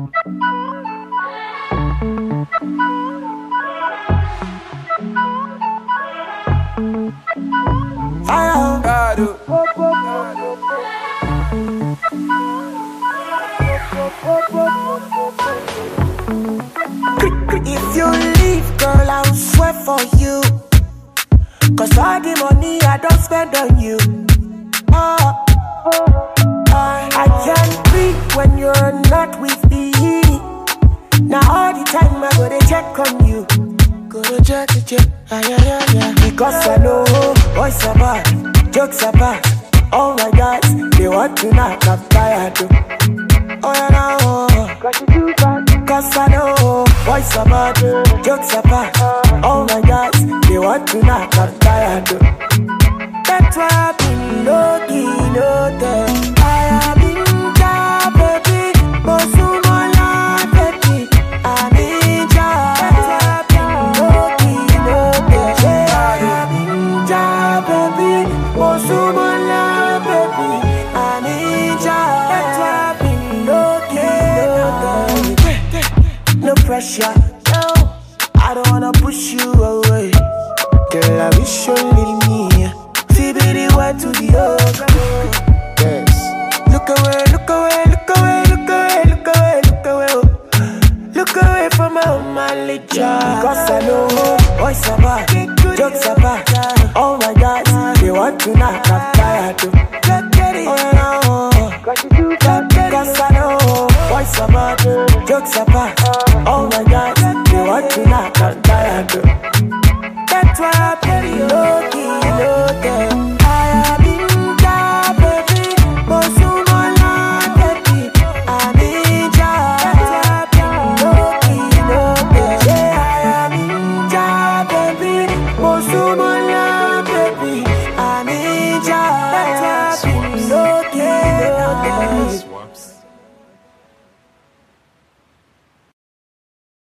If you leave, girl, I'll swear for you. Cause all the money I don't spend on you. I can't breathe when you're not with me. Now all the time I go to check on you. Go to check, yeah. Because I know boys are bad, jokes are bad. All my guys, they want to knock, I'm tired. Oh yeah, now, cause you too bad. Cause I know boys are bad, jokes are bad. All my guys, they want to knock, I'm tired. That's why I've been low-key, no-tech. I have been down, baby. Mosumola, baby. I need ya. That's why I've been low-key, no-tech. I have been down, baby. Mosumola, baby. I need ya. That's why I've been low-key, no-tech. No pressure, no. I don't wanna push you away. Girl, I wish you leave me. See be the way to the ocean. Yes. Look away, look away, look away, look away, look away, look away. Oh. Look away from my licha. Because I know boys are bad, jokes are bad. All my guys, they want to knock, I'm tired. Oh no, because I know boys are bad, jokes are bad. All my guys, they want to knock.